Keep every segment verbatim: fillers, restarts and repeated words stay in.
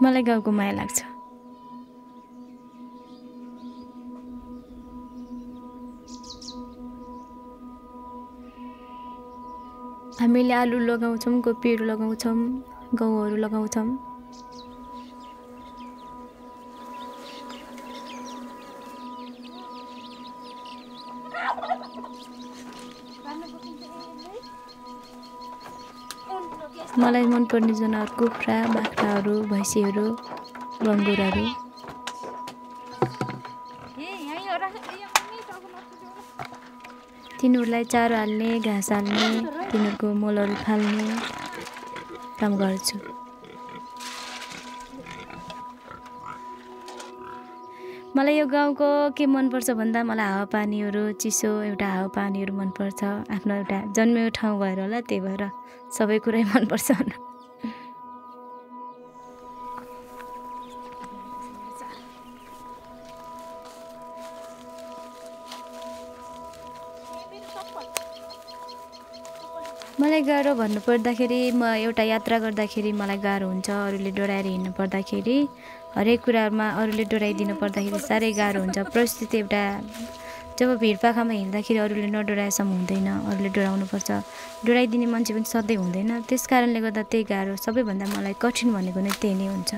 मलाई गाउँको माया लाग्छ। हामीले आलु लगाउँछौँ, कोपीहरू लगाउँछौँ, गहुँहरू लगाउँछौँ। मलाई मनपर्ने जनावर कुखुरा, बाख्राहरू, भैँसीहरू, बङ्गुरहरू। तिनीहरूलाई चारो हाल्ने, घाँस हाल्ने, तिनीहरूको मलहरू फाल्ने काम गर्छु। मलाई यो गाउँको के मनपर्छ भन्दा मलाई हावापानीहरू, चिसो एउटा हावापानीहरू मनपर्छ। आफ्नो एउटा जन्मेको ठाउँ भएर होला, त्यही भएर सबै कुरै मनपर्छ। मलाई गाह्रो भन्नुपर्दाखेरि म एउटा यात्रा गर्दाखेरि मलाई गाह्रो हुन्छ। अरूले डराएर हिँड्नु पर्दाखेरि, हरेक कुरामा अरूले डराइदिनु पर्दाखेरि साह्रै गाह्रो हुन्छ। परिस्थिति एउटा जब भिडपाखामा हिँड्दाखेरि अरूले नडराएसम्म हुँदैन, अरूले डराउनुपर्छ। डराइदिने मान्छे पनि सधैँ हुँदैन। त्यस कारणले गर्दा त्यही गाह्रो, सबैभन्दा मलाई कठिन भनेको नै त्यही नै हुन्छ।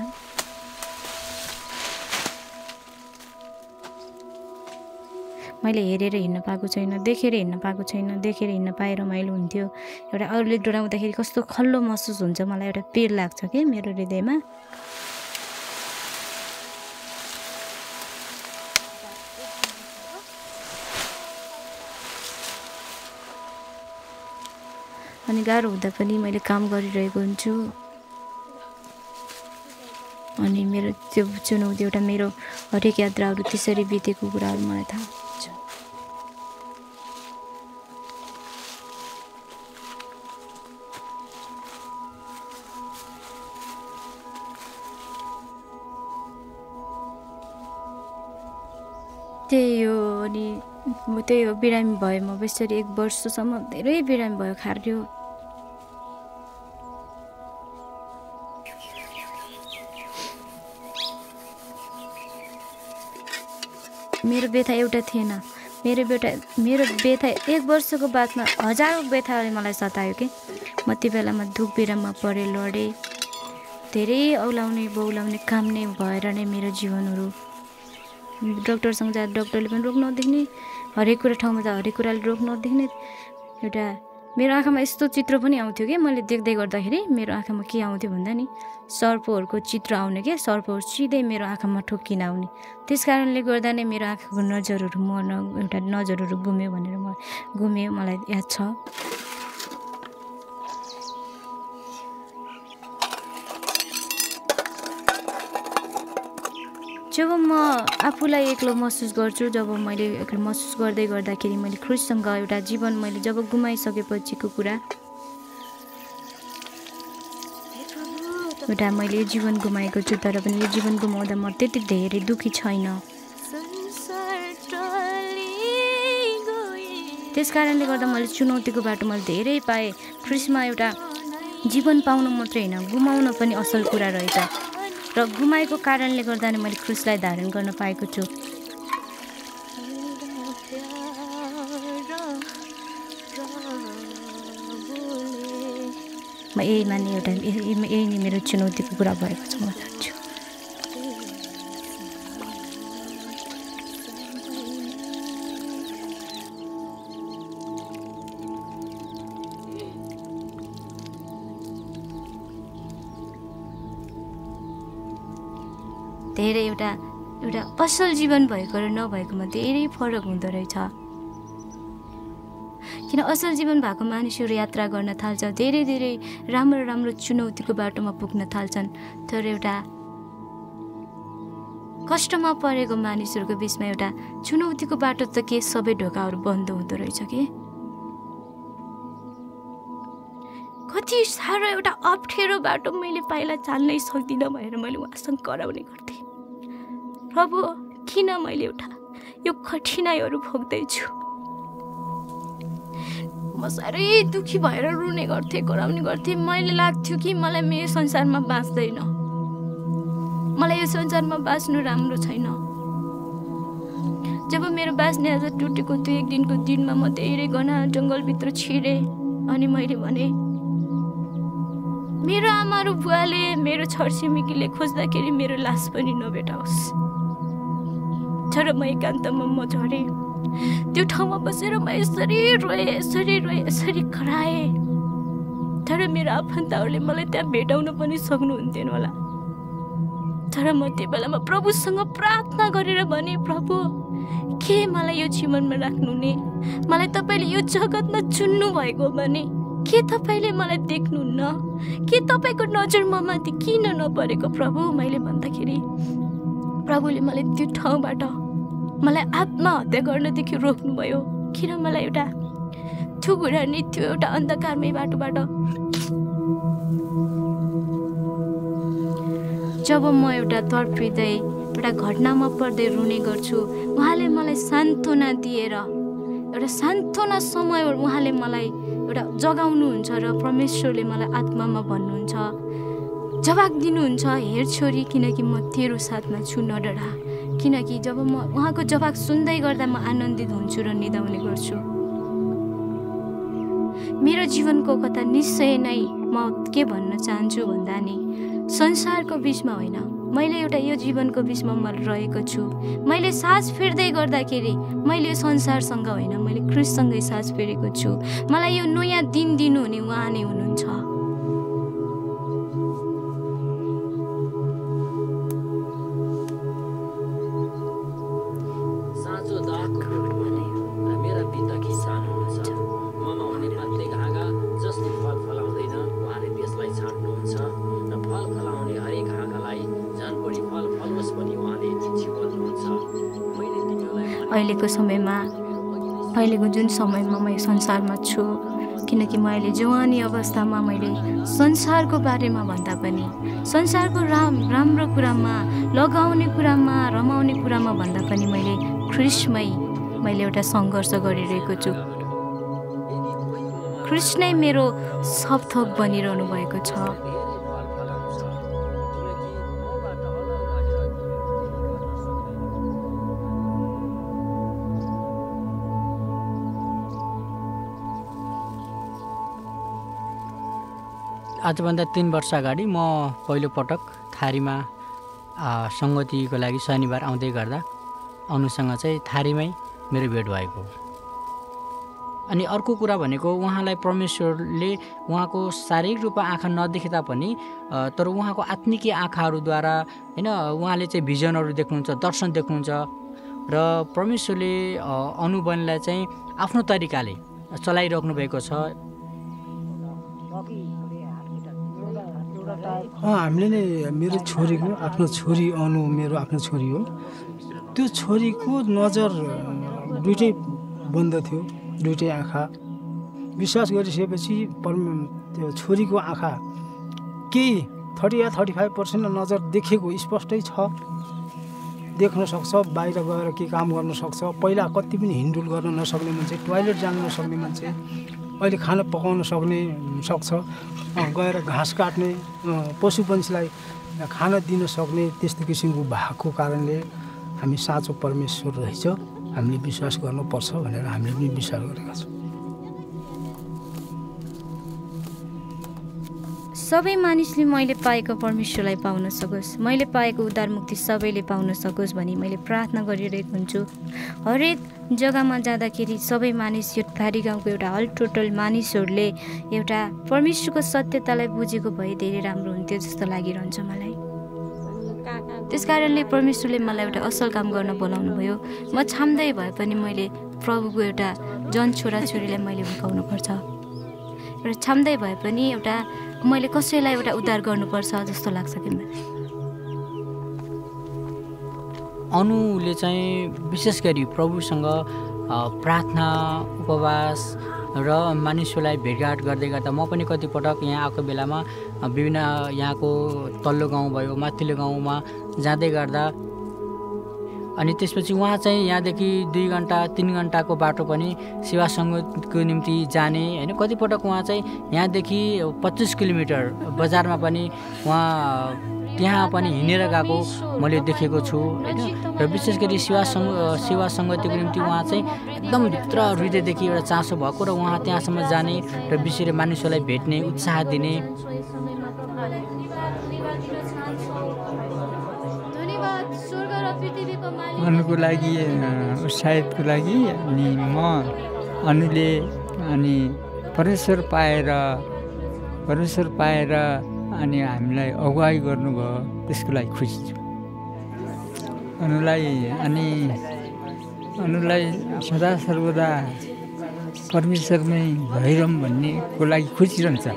मैले हेरेर हिँड्न पाएको छैन, देखेर हिँड्न पाएको छैन। देखेर हिँड्न पाए रमाइलो हुन्थ्यो। एउटा अरूले डराउँदाखेरि कस्तो खल्लो महसुस हुन्छ, मलाई एउटा पीड लाग्छ कि मेरो हृदयमा। अनि गाह्रो हुँदा पनि मैले काम गरिरहेको हुन्छु। अनि मेरो त्यो चुनौती एउटा मेरो हरेक यात्राहरू त्यसरी बितेको कुराहरू मलाई थाहा हुन्छ। त्यही हो। अनि म त्यही हो, बिरामी भयो म बेसरी एक वर्षसम्म धेरै बिरामी भयो, खार्यो। मेरो व्यथा एउटा थिएन। मेरो बेटा मेरो व्यथा एक वर्षको बादमा हजारौँ व्यथाले मलाई सतायो कि म त्यो बेलामा दुख बिराममा परेँ, लडेँ। धेरै औलाउने बौलाउने काम नै भएर नै मेरो जीवनहरू डक्टरसँग जाँदा डक्टरले पनि रोक्न नदेख्ने, हरेक कुरा ठाउँमा जाँदा हरेक कुराले रोक्न नदेख्ने। एउटा मेरो आँखामा यस्तो चित्र पनि आउँथ्यो कि मैले देख्दै गर्दाखेरि मेरो आँखामा के आउँथ्यो भन्दा नि सर्पहरूको चित्र आउने क्या, सर्पहरू सिधै मेरो आँखामा ठोक्किन आउने। त्यस कारणले गर्दा नै मेरो आँखाको नजरहरू मर्न एउटा नजरहरू गुम्यो भनेर म गुम्यो मलाई याद छ। जब म आफूलाई एक्लो महसुस गर्छु, जब मैले एक्लो महसुस गर्दै गर्दाखेरि मैले ख्रिस्टसँग एउटा जीवन मैले जब गुमाइसकेपछिको कुरा, एउटा मैले जीवन गुमाएको छु, तर पनि यो जीवन गुमाउँदा म त्यति धेरै दुःखी छैन। त्यस कारणले गर्दा मैले चुनौतीको बाटो मैले धेरै पाएँ। ख्रिस्टमा एउटा जीवन पाउनु मात्रै होइन, गुमाउन पनि असल कुरा रहेछ। र गुमाएको कारणले गर्दा नै मैले ख्रिस्टलाई धारण गर्न पाएको छु। म यही माने एउटा यही नै मेरो चुनौतीको कुरा भएको छ म चाहन्छु। धेरै एउटा एउटा असल जीवन भएको र नभएकोमा धेरै फरक हुँदो रहेछ। किन असल जीवन भएको मानिसहरू यात्रा गर्न थाल्छ, धेरै धेरै राम्रो राम्रो चुनौतीको बाटोमा पुग्न थाल्छन्। तर एउटा कष्टमा परेको मानिसहरूको बिचमा एउटा चुनौतीको बाटो त के सबै ढोकाहरू बन्द हुँदो रहेछ कि। कति साह्रो एउटा अप्ठ्यारो बाटो मैले पाइला चाल्नै सक्दिनँ भनेर मैले उहाँसँग कराउने गर्थेँ। प्रभु, किन मैले एउटा यो कठिनाइहरू भोग्दैछु? म साह्रै दुःखी भएर रुने गर्थेँ, कराउने गर्थेँ। मैले लाग्थ्यो कि मलाई मेरो संसारमा बाँच्दैन। मलाई यो संसारमा बाँच्नु राम्रो छैन। जब मेरो बाँच्ने आज टुटेको त्यो एक दिनको दिनमा म धेरै घना जङ्गलभित्र छिरेँ अनि मैले भने मेरो आमा र बुवाले मेरो छरछिमेकीले खोज्दाखेरि मेरो लास पनि नभेटाओस्। तर म एकान्तमा म झरेँ। त्यो ठाउँमा बसेर म यसरी रोएँ यसरी रोएँ यसरी कराएँ। तर मेरो आफन्तहरूले मलाई त्यहाँ भेटाउन पनि सक्नुहुन्थेन होला। तर म त्यो बेलामा प्रभुसँग प्रार्थना गरेर भने, प्रभु के मलाई यो जीवनमा राख्नुहुने? मलाई तपाईँले यो जगतमा चुन्नु भएको भने के तपाईँले मलाई देख्नुहुन्न? के तपाईँको नजर म माथि किन नपरेको प्रभु? मैले भन्दाखेरि प्रभुले मलाई त्यो ठाउँबाट मलाई आत्महत्या गर्नदेखि रोक्नुभयो। किन मलाई एउटा त्यो कुरा नि त्यो एउटा अन्धकारमय बाटोबाट जब म एउटा तडपिँदै एउटा घटनामा पर्दै रुने गर्छु, उहाँले मलाई सान्त्वना दिएर एउटा सान्त्वना समय उहाँले मलाई एउटा जगाउनुहुन्छ र परमेश्वरले मलाई आत्मामा भन्नुहुन्छ, जवाब दिनुहुन्छ, हेर छोरी, किनकि म तेरो साथमा छु, नडरा। किनकि जब म उहाँको जवाब सुन्दै गर्दा म आनन्दित हुन्छु र निदाउने गर्छु। मेरो जीवनको कथा निश्चय नै म के भन्न चाहन्छु भन्दा नि संसारको बिचमा होइन, मैले एउटा यो जीवनको बिचमा म रहेको छु। मैले सास फेर्दै गर्दाखेरि मैले यो संसारसँग होइन, मैले ख्रिस्टसँगै सास फेरेको छु। मलाई यो नयाँ दिन दिनुहुने उहाँ नै हुनुहुन्छ। अहिलेको समयमा अहिलेको जुन समयमा म यो संसारमा छु, किनकि म अहिले जवानी अवस्थामा मैले संसारको बारेमा भन्दा पनि संसारको राम राम्रो कुरामा लगाउने कुरामा रमाउने कुरामा भन्दा पनि मैले ख्रिस्टमै मैले एउटा सङ्घर्ष गरिरहेको छु। ख्रिस्ट नै मेरो सब थोक बनिरहनु भएको छ। आजभन्दा तीन वर्ष अगाडि म पहिलोपटक थारीमा सङ्गतिको लागि शनिबार आउँदै गर्दा अनुसँग चाहिँ थारीमै मेरो भेट भएको। अनि अर्को कुरा भनेको उहाँलाई परमेश्वरले उहाँको शारीरिक रूपमा आँखा नदेखे तापनि तर उहाँको आत्मिकी आँखाहरूद्वारा होइन उहाँले चाहिँ भिजनहरू देख्नुहुन्छ, दर्शन देख्नुहुन्छ र परमेश्वरले अनुबनलाई चाहिँ आफ्नो तरिकाले चलाइराख्नु भएको छ। हामीले नै मेरो छोरीको आफ्नो छोरी अनु मेरो आफ्नो छोरी हो। त्यो छोरीको नजर दुइटै बन्द थियो, दुइटै आँखा। विश्वास गरिसकेपछि परम त्यो छोरीको आँखा केही थर्टी या थर्टी फाइभ पर्सेन्ट नजर देखेको स्पष्टै छ, देख्न सक्छ, बाहिर गएर के काम गर्न सक्छ। पहिला कति पनि हिँडडुल गर्न नसक्ने मान्छे, टोयलेट जान नसक्ने मान्छे अहिले खाना पकाउन सक्ने सक्छ, गएर घाँस काट्ने, पशु पन्छीलाई खाना दिन सक्ने, त्यस्तो किसिमको भएको कारणले हामी साँचो परमेश्वर रहेछ, हामीले विश्वास गर्नुपर्छ भनेर हामीले पनि विश्वास गरेका छौँ। सबै मानिसले मैले पाएको परमेश्वरलाई पाउन सकोस्, मैले पाएको उद्धार मुक्ति सबैले पाउन सकोस् भनी मैले प्रार्थना गरिरहेको हुन्छु। हरेक जग्गामा जाँदाखेरि सबै मानिस यो थारी गाउँको एउटा हल टोटल मानिसहरूले एउटा परमेश्वरको सत्यतालाई बुझेको भए धेरै राम्रो हुन्थ्यो जस्तो लागिरहन्छ मलाई। त्यस कारणले परमेश्वरले मलाई एउटा असल काम गर्न बोलाउनु भयो। म छाम्दै भए पनि मैले प्रभुको एउटा जन छोराछोरीलाई मैले हुर्काउनुपर्छ र छाम्दै भए पनि एउटा मैले कसैलाई एउटा उद्धार गर्नुपर्छ जस्तो लाग्छ कि मलाई। अनुले चाहिँ विशेष गरी प्रभुसँग प्रार्थना उपवास र मानिसहरूलाई भेटघाट गर्दै गर्दा म पनि कतिपटक यहाँ आएको बेलामा विभिन्न यहाँको तल्लो गाउँ भयो माथिल्लो गाउँमा जाँदै गर्दा अनि त्यसपछि उहाँ चाहिँ यहाँदेखि दुई घन्टा तिन घन्टाको बाटो पनि सेवा सङ्गतको निम्ति जाने होइन। कतिपटक उहाँ चाहिँ यहाँदेखि पच्चिस किलोमिटर बजारमा पनि उहाँ त्यहाँ पनि हिँडेर गएको मैले देखेको छु होइन। र विशेष गरी सेवा सङ्ग सेवा सङ्गतिको निम्ति उहाँ चाहिँ एकदम भित्र हृदयदेखि एउटा चासो भएको र उहाँ त्यहाँसम्म जाने र विशेष मानिसहरूलाई भेट्ने उत्साह दिने। अनुको लागि उत्साहितको लागि अनि म अनुले अनि परमेश्वर पाएर परमेश्वर पाएर अनि हामीलाई अगुवाई गर्नुभयो त्यसको लागि खुसी छु। अनुलाई अनि अनुलाई सदा सर्वदा परमेश्वरमै भइरहँ भन्नेको लागि खुसी रहन्छ।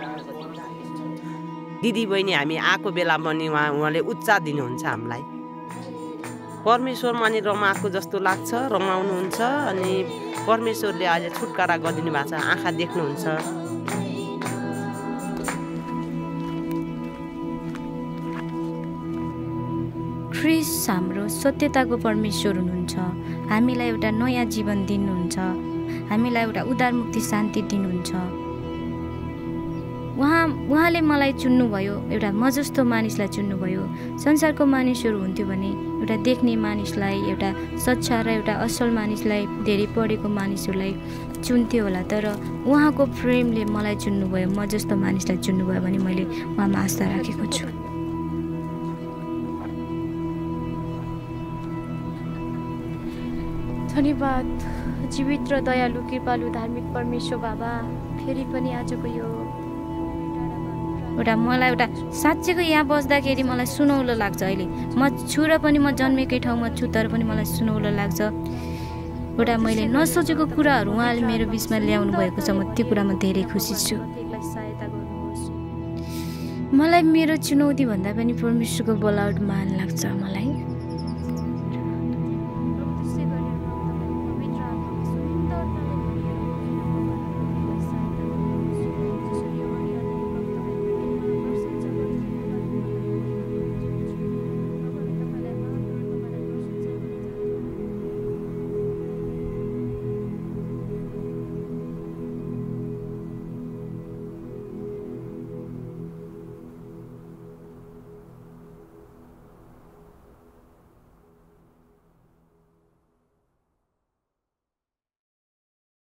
दिदी बहिनी हामी आएको बेला पनि उहाँ उहाँले उत्साह दिनुहुन्छ हामीलाई। परमेश्वरमा नि रमाएको जस्तो लाग्छ, रमाउनुहुन्छ अनि परमेश्वरले आज छुटकारा गरिदिनु भएको छ, आँखा देख्नुहुन्छ। ख्रिस हाम्रो सत्यताको परमेश्वर हुनुहुन्छ। हामीलाई एउटा नयाँ जीवन दिनुहुन्छ, हामीलाई एउटा उदार मुक्ति शान्ति दिनुहुन्छ। उहाँ उहाँले मलाई चुन्नुभयो, एउटा म जस्तो मानिसलाई चुन्नुभयो। संसारको मानिसहरू हुन्थ्यो भने एउटा देख्ने मानिसलाई, एउटा सच्चा र एउटा असल मानिसलाई, धेरै पढेको मानिसहरूलाई चुन्थ्यो होला, तर उहाँको प्रेमले मलाई चुन्नुभयो, म जस्तो मानिसलाई चुन्नुभयो भने मैले उहाँमा आस्था राखेको छु। धन्यवाद जीवित र दयालु कृपालु धार्मिक परमेश्वर बाबा। फेरि पनि आजको यो एउटा मलाई एउटा साँच्चैको यहाँ बस्दाखेरि मलाई सुनौलो लाग्छ। अहिले म छु र पनि म जन्मेकै ठाउँमा छु, तर पनि मलाई सुनौलो लाग्छ। एउटा मैले नसोचेको कुराहरू उहाँले मेरो बिचमा ल्याउनु भएको छ, म त्यो कुरामा धेरै खुसी छु। मलाई मेरो चुनौती भन्दा पनि परमेश्वरको बोलावट मान लाग्छ। मलाई